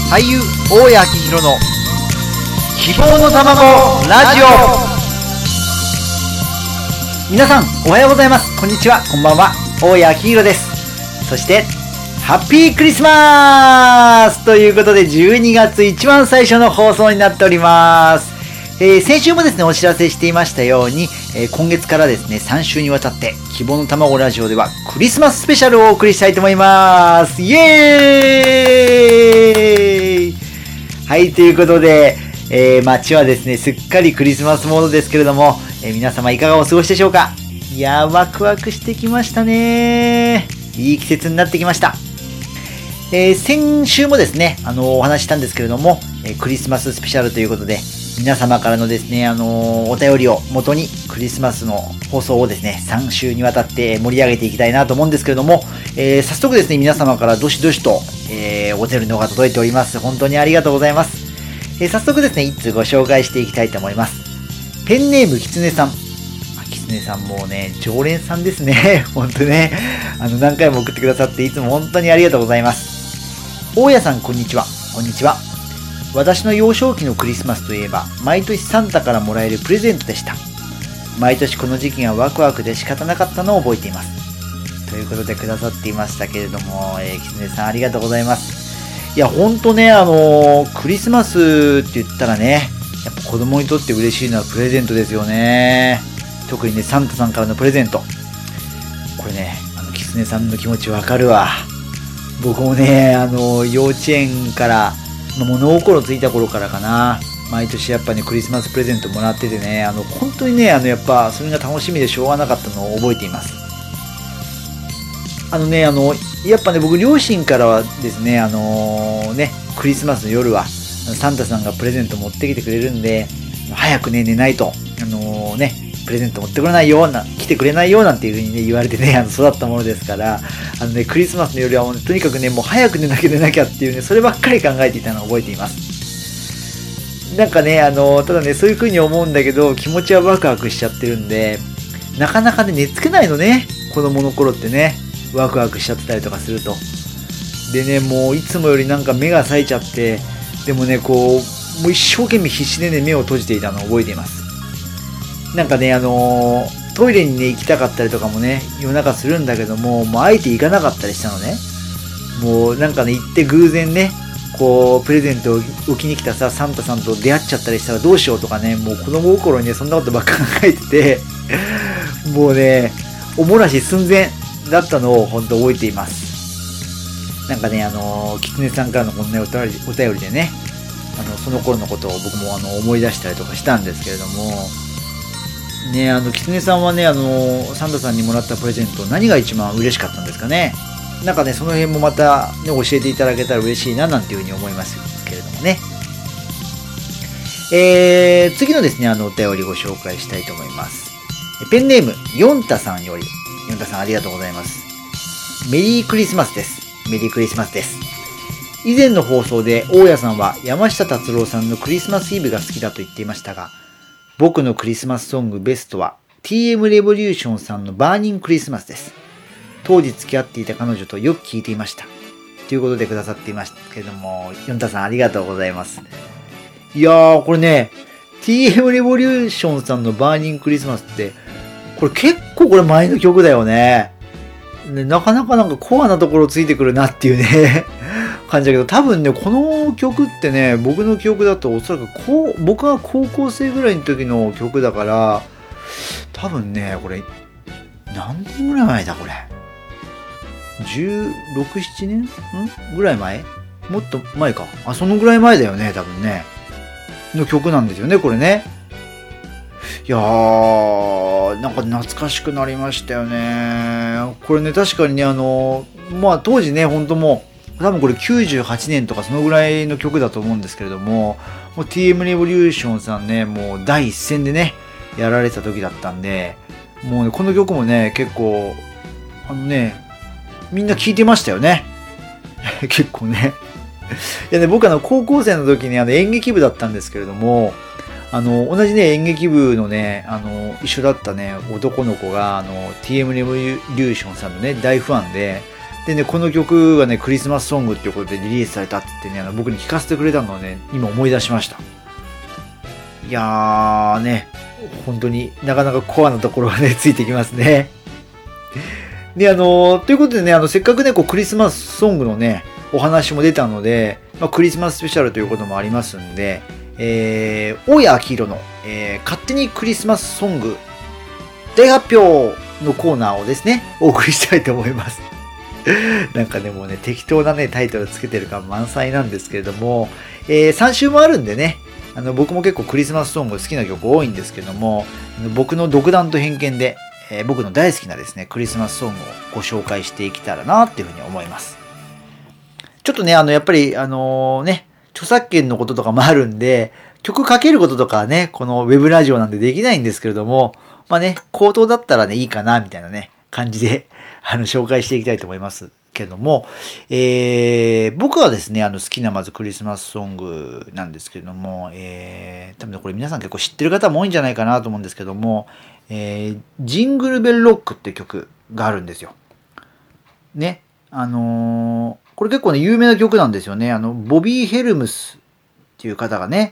俳優大谷昭宏の希望の卵ラジオ。皆さんおはようございます。こんにちは、こんばんは。大谷昭宏です。そしてハッピークリスマスということで、12月一番最初の放送になっております。先週もですねお知らせしていましたように、今月からですね3週にわたって希望の卵ラジオではクリスマススペシャルをお送りしたいと思います。イエーイ。はい、ということで、街はですねすっかりクリスマスモードですけれども、皆様いかがお過ごしでしょうか。いやー、ワクワクしてきましたね。いい季節になってきました。先週もですねお話ししたんですけれども、クリスマススペシャルということで、皆様からのですねお便りを元にクリスマスの放送をですね3週にわたって盛り上げていきたいなと思うんですけれども、早速ですね皆様からどしどしと、お便りの方が届いております。本当にありがとうございます。早速ですね一通ご紹介していきたいと思います。ペンネームきつねさん。きつねさんもうね常連さんですね。本当ね何回も送ってくださっていつも本当にありがとうございます。大家さんこんにちは。こんにちは。私の幼少期のクリスマスといえば毎年サンタからもらえるプレゼントでした。毎年この時期がワクワクで仕方なかったのを覚えています。ということでくださっていましたけれども、きつねさんありがとうございます。いやほんとねクリスマスって言ったらねやっぱ子供にとって嬉しいのはプレゼントですよね。特にねサンタさんからのプレゼント、これねきつねさんの気持ちわかるわ。僕もね幼稚園から物心ついた頃からかな、毎年やっぱねクリスマスプレゼントもらっててね本当にねやっぱそれが楽しみでしょうがなかったのを覚えています。やっぱね僕両親からはですねクリスマスの夜はサンタさんがプレゼント持ってきてくれるんで、早くね寝ないとプレゼント持ってこれないよ来てくれないよなんていう風にね言われてね育ったものですから、クリスマスの夜はとにかくねもう早く寝なきゃっていうねそればっかり考えていたのを覚えています。なんかねただねそういう風に思うんだけど気持ちはワクワクしちゃってるんで、なかなかね寝つけないのね、子供の頃ってねワクワクしちゃってたりとかすると。でねもういつもよりなんか目が冴えちゃって、でもねもう一生懸命必死でね目を閉じていたのを覚えています。なんかねトイレにね行きたかったりとかもね夜中するんだけども、もうあえて行かなかったりしたのね。もうなんかね行って偶然ねプレゼントを置きに来たサンタさんと出会っちゃったりしたらどうしようとかね、もう子供心にねそんなことばっか考えててもうねおもらし寸前だったのを本当覚えています。なんかねきつねさんからのこんなお便りでねその頃のことを僕も思い出したりとかしたんですけれどもね、きつねさんはねサンタさんにもらったプレゼント何が一番嬉しかったんですかね。なんかねその辺もまた、ね、教えていただけたら嬉しいななんていうふうに思いますけれどもね。次のですねお便りご紹介したいと思います。ペンネームヨンタさんより、ヨンタさんありがとうございます。メリークリスマスです。メリークリスマスです。以前の放送で大家さんは山下達郎さんのクリスマスイブが好きだと言っていましたが、僕のクリスマスソングベストは TM レボリューションさんのバーニングクリスマスです。当時付き合っていた彼女とよく聴いていました。ということでくださっていましたけれども、ヨンタさんありがとうございます。いやーこれね TM レボリューションさんのバーニングクリスマスってこれ結構前の曲だよね。なかなかなんかコアなところついてくるなっていうね感じだけど、多分ねこの曲ってね僕の記憶だとおそらく僕が高校生ぐらいの時の曲だから、多分ねこれ何年ぐらい前だこれ16、7年ぐらい前、もっと前か、そのぐらい前だよね多分ねの曲なんですよねこれね。いやーなんか懐かしくなりましたよねこれね。確かにね当時ね本当もう多分これ98年とかそのぐらいの曲だと思うんですけれども、もう TM レボリューションさんねもう第一線でねやられてた時だったんで、もうねこの曲もね結構みんな聴いてましたよね結構ねいやね僕高校生の時に演劇部だったんですけれども、同じね演劇部のね一緒だったね男の子がTM レボリューションさんのね大ファンで、 でね、この曲がね、クリスマスソングっていうことでリリースされたって言ってね、僕に聞かせてくれたのをね、今思い出しました。いやーね、本当になかなかコアなところがね、ついてきますね。で、ということでね、せっかくね、こうクリスマスソングのね、お話も出たので、クリスマススペシャルということもありますんで、大谷明宏の、勝手にクリスマスソング大発表のコーナーをですね、お送りしたいと思います。なんかね、もうね、適当なね、タイトルつけてる感満載なんですけれども、3週もあるんでね、僕も結構クリスマスソング好きな曲多いんですけども、僕の独断と偏見で、僕の大好きなですね、クリスマスソングをご紹介していけたらなっていうふうに思います。ちょっとね、やっぱり、ね、著作権のこととかもあるんで、曲かけることとかはね、このウェブラジオなんでできないんですけれども、まあね、口頭だったらね、いいかな、みたいなね、感じで、紹介していきたいと思いますけども、僕はですね、好きなまずクリスマスソングなんですけれども、多分ね、これ皆さん結構知ってる方も多いんじゃないかなと思うんですけども、ジングルベルロックって曲があるんですよ。ね。これ結構ね、有名な曲なんですよね。ボビー・ヘルムスっていう方がね、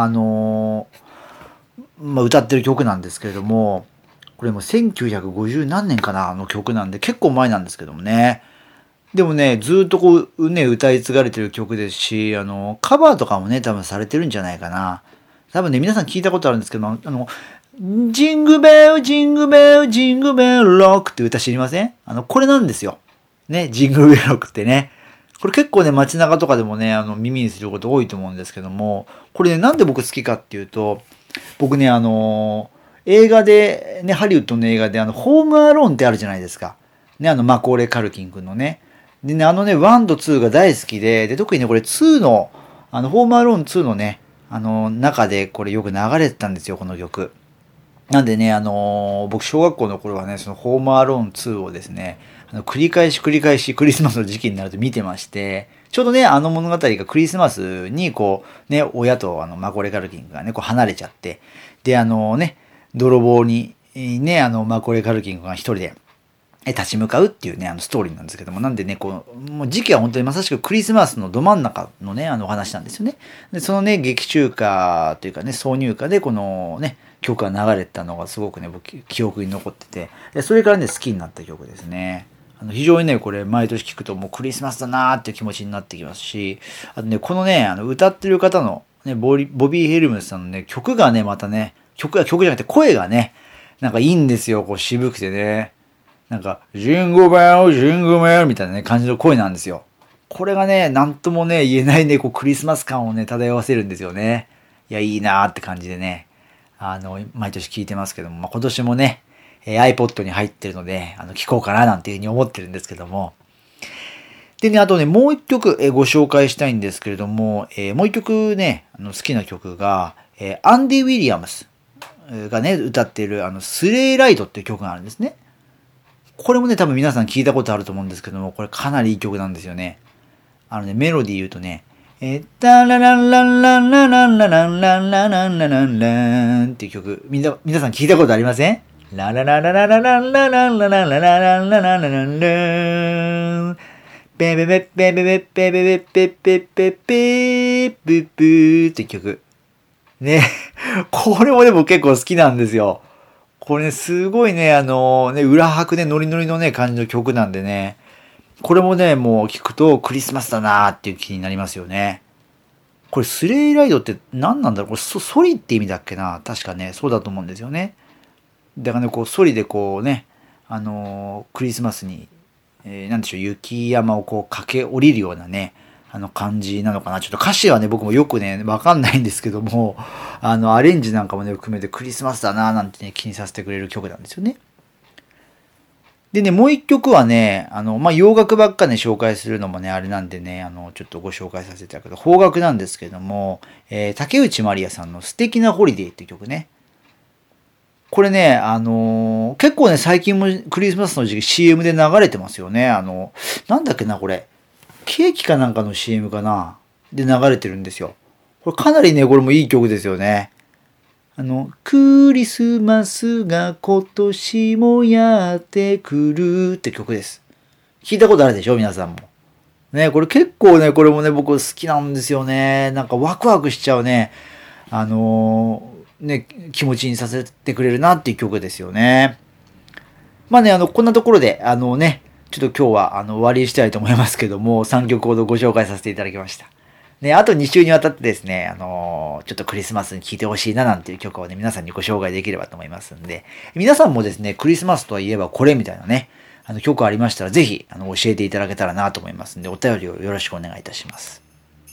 歌ってる曲なんですけれども、これも1950何年かなの曲なんで結構前なんですけどもね。でもね、ずっとこうね、歌い継がれてる曲ですし、カバーとかもね、多分されてるんじゃないかな。多分ね、皆さん聞いたことあるんですけど、ジングベル、ジングベル、ジングベルロックって歌知りません？これなんですよ。ね、ジングベルロックってね。これ結構ね、街中とかでもね、耳にすること多いと思うんですけども、これね、なんで僕好きかっていうと、僕ね、映画で、ね、ハリウッドの映画で、ホームアローンってあるじゃないですか。ね、マコーレー・カルキン君のね。でね、1と2が大好きで、特にね、これ2の、ホームアローン2のね、中でこれよく流れてたんですよ、この曲。なんでね、僕、小学校の頃はね、そのホームアローン2をですね、繰り返しクリスマスの時期になると見てまして、ちょうどね、物語がクリスマスにこう、ね、親とマコーレー・カルキンがね、こう離れちゃって、で、ね、泥棒に、ね、マコーレー・カルキンが一人で立ち向かうっていうね、ストーリーなんですけども、なんでね、こう、もう時期は本当にまさしくクリスマスのど真ん中のね、お話なんですよね。で、そのね、劇中歌というかね、挿入歌でこのね、曲が流れてたのがすごくね、僕、記憶に残ってて、でそれからね、好きになった曲ですね。非常にね、これ、毎年聞くともうクリスマスだなーっていう気持ちになってきますし、あとね、このね、歌ってる方の、ね、ボビー・ヘルムスさんのね、曲がね、またね、曲じゃなくて声がね、なんかいいんですよ、こう渋くてね。なんか、ジングベル、ジングベルみたいなね、感じの声なんですよ。これがね、なんともね、言えないね、こう、クリスマス感をね、漂わせるんですよね。いや、いいなーって感じでね、毎年聞いてますけども、今年もね、iPod に入ってるので、聞こうかななんていうふうに思ってるんですけども。でね、あとね、もう一曲、ご紹介したいんですけれども、もう一曲ね、好きな曲が、アンディ・ウィリアムスがね、歌っている、スレイライトっていう曲があるんですね。これもね、多分皆さん聞いたことあると思うんですけども、これかなりいい曲なんですよね。メロディー言うとね、タラランランランランランランランランランランランランランっていう曲、皆さん聞いたことありません？ララララララランラランラランラランラランラランランペペペペペペペペペペペペププって曲。ね。これもでも結構好きなんですよ。これね、すごいね、ね、裏拍でノリノリのね、感じの曲なんでね。これもね、もう聞くとクリスマスだなーっていう気になりますよね。これスレイライドって何なんだろう？これソリって意味だっけな？確かね、そうだと思うんですよね。だからね、こう、ソリでこうね、クリスマスに、なんでしょう、雪山をこう駆け下りるようなね、感じなのかな。ちょっと歌詞はね、僕もよくね、わかんないんですけども、アレンジなんかもね、含めてクリスマスだなーなんてね、気にさせてくれる曲なんですよね。でね、もう一曲はね、洋楽ばっかね、紹介するのもね、あれなんでね、ちょっとご紹介させていただくと、邦楽なんですけども、竹内まりやさんの素敵なホリデーっていう曲ね。これね、結構ね、最近もクリスマスの時期 CM で流れてますよね。なんだっけな、これ。ケーキかなんかの CM かなで流れてるんですよ。これかなりね、これもいい曲ですよね。クリスマスが今年もやってくるって曲です。 聞いたことあるでしょ皆さんも。ね、これ結構ね、これもね、僕好きなんですよね。なんかワクワクしちゃうね。ね、気持ちにさせてくれるなっていう曲ですよね。まあね、こんなところで、ね、ちょっと今日は終わりにしたいと思いますけども、3曲ほどご紹介させていただきました。ね、あと2週にわたってですね、ちょっとクリスマスに聴いてほしいななんていう曲をね、皆さんにご紹介できればと思いますんで、皆さんもですね、クリスマスといえばこれみたいなね、曲ありましたら、ぜひ、教えていただけたらなと思いますんで、お便りをよろしくお願いいたします。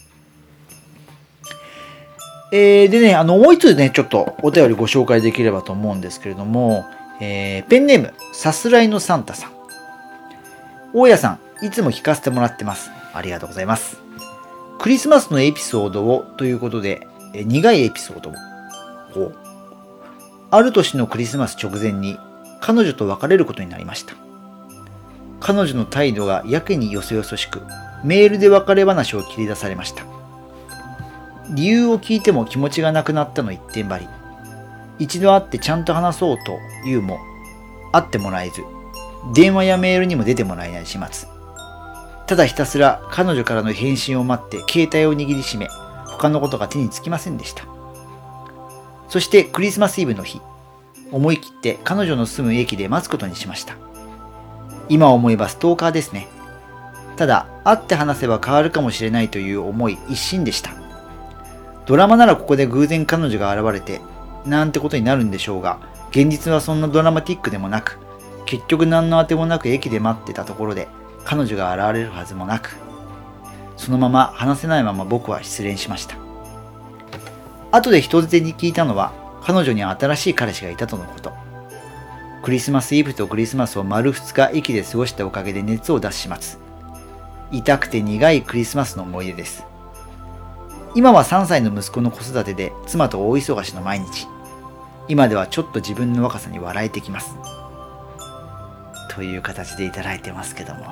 でね、もう一つね、ちょっとお便りご紹介できればと思うんですけれども、ペンネーム、さすらいのサンタさん。大家さん、いつも聞かせてもらってます。ありがとうございます。クリスマスのエピソードをということで、苦いエピソードを。ある年のクリスマス直前に、彼女と別れることになりました。彼女の態度がやけによそよそしく、メールで別れ話を切り出されました。理由を聞いても気持ちがなくなったの一点張り。一度会ってちゃんと話そうと言うも、会ってもらえず、電話やメールにも出てもらえない始末。ただひたすら彼女からの返信を待って携帯を握りしめ、他のことが手につきませんでした。そしてクリスマスイブの日、思い切って彼女の住む駅で待つことにしました。今思えばストーカーですね。ただ、会って話せば変わるかもしれないという思い一心でした。ドラマならここで偶然彼女が現れて、なんてことになるんでしょうが、現実はそんなドラマティックでもなく、結局何のあてもなく駅で待ってたところで、彼女が現れるはずもなく、そのまま話せないまま僕は失恋しました。後で人づてに聞いたのは、彼女には新しい彼氏がいたとのこと。クリスマスイブとクリスマスを丸2日駅で過ごしたおかげで熱を出す始末。痛くて苦いクリスマスの思い出です。今は3歳の息子の子育てで妻と大忙しの毎日。今ではちょっと自分の若さに笑えてきます。という形でいただいてますけども。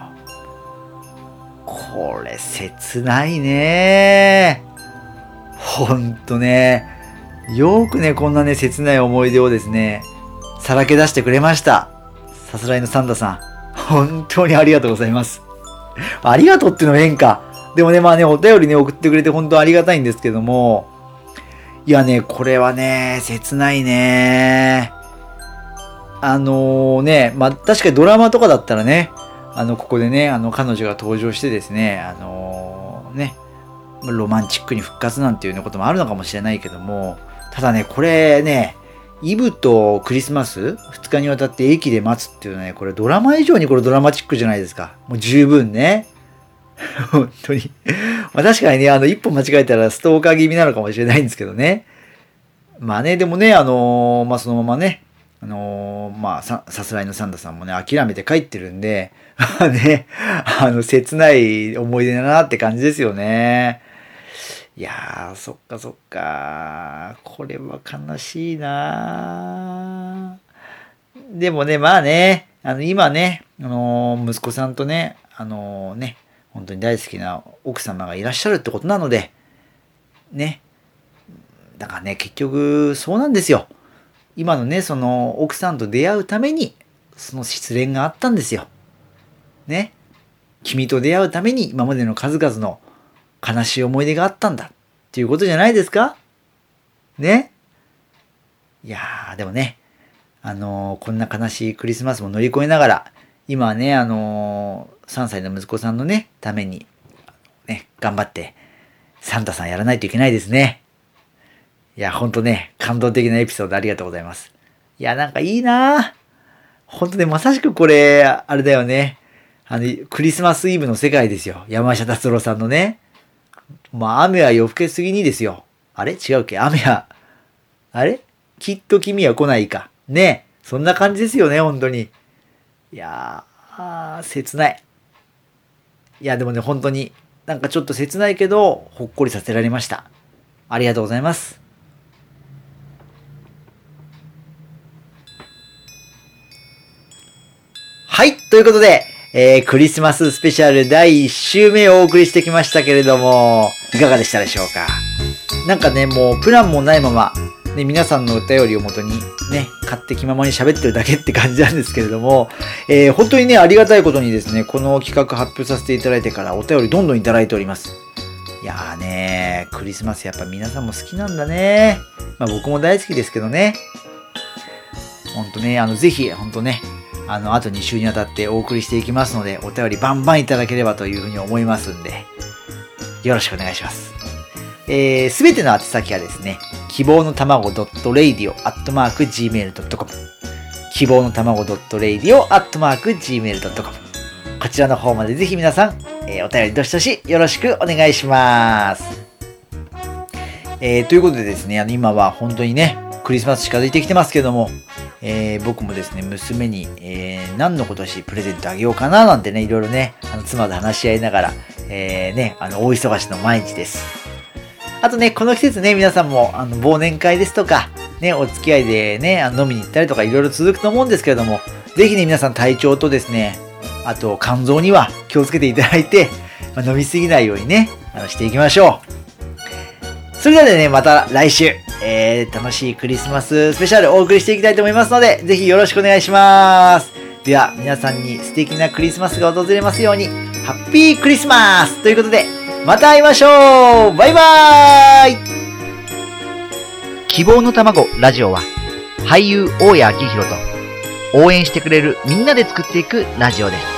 これ切ないね。ほんとね。よくね、こんなね、切ない思い出をですね、さらけ出してくれました。さすらいのサンタさん。本当にありがとうございます。ありがとうっていうのは変か。でもね、まあね、お便りね、送ってくれて本当ありがたいんですけども、いやね、これはね、切ないね。ね、まあ確かにドラマとかだったらね、ここでね、彼女が登場してですね、ね、ロマンチックに復活なんていうようなこともあるのかもしれないけども、ただね、これね、イブとクリスマス2日にわたって駅で待つっていうのはね、これドラマ以上にこれドラマチックじゃないですか。もう十分ね。本当に。まあ確かにね、一歩間違えたらストーカー気味なのかもしれないんですけどね。まあね、でもね、まあそのままね、まあさすらいのサンタさんもね、諦めて帰ってるんで、ね、切ない思い出だなって感じですよね。いやー、そっかそっか。これは悲しいな。でもね、まあね、今ね、息子さんとね、ね、本当に大好きな奥様がいらっしゃるってことなので、ね。だからね、結局、そうなんですよ。今のね、その奥さんと出会うために、その失恋があったんですよ。ね。君と出会うために今までの数々の悲しい思い出があったんだっていうことじゃないですかね。いやー、でもね、こんな悲しいクリスマスも乗り越えながら、今はね、3歳の息子さんのね、ために、ね、頑張って、サンタさんやらないといけないですね。いや、ほんとね、感動的なエピソードありがとうございます。いや、なんかいいなほんとね、まさしくこれ、あれだよね。クリスマスイブの世界ですよ。山下達郎さんのね。まあ、雨は夜更けすぎにですよ。あれ違うっけ雨は、あれきっと君は来ないか。ねそんな感じですよね、本当に。いやー、切ない。いや、でもね、本当に、なんかちょっと切ないけど、ほっこりさせられました。ありがとうございます。はい、ということで、クリスマススペシャル第1週目をお送りしてきましたけれども、いかがでしたでしょうか。なんかね、もうプランもないまま、 ね、皆さんのお便りをもとにね、勝手気ままに喋ってるだけって感じなんですけれども、本当にね、ありがたいことにですね、この企画発表させていただいてからお便りどんどんいただいております。いやーね、クリスマスやっぱ皆さんも好きなんだね。まあ僕も大好きですけどね。ほんとね、ぜひ、ほんとね、あと2週にわたってお送りしていきますので、お便りバンバンいただければというふうに思いますんで、よろしくお願いします。すべての宛先はですね、希望のたまご .radio@gmail.com 希望のたまご .radio@gmail.com こちらの方までぜひ皆さん、お便りどしどしよろしくお願いします。ということでですね、今は本当にね、クリスマス近づいてきてますけども、僕もですね、娘に、何の今年プレゼントあげようかななんてね、いろいろね、妻と話し合いながら、大忙しの毎日です。あとね、この季節ね、皆さんも、忘年会ですとか、ね、お付き合いでね、飲みに行ったりとかいろいろ続くと思うんですけれども、ぜひね、皆さん体調とですね、あと肝臓には気をつけていただいて、飲みすぎないようにね、していきましょう。それではね、また来週、楽しいクリスマススペシャルお送りしていきたいと思いますので、ぜひよろしくお願いします。では、皆さんに素敵なクリスマスが訪れますように、ハッピークリスマスということで、また会いましょう。バイバーイ。希望の卵ラジオは、俳優大谷明宏と応援してくれるみんなで作っていくラジオです。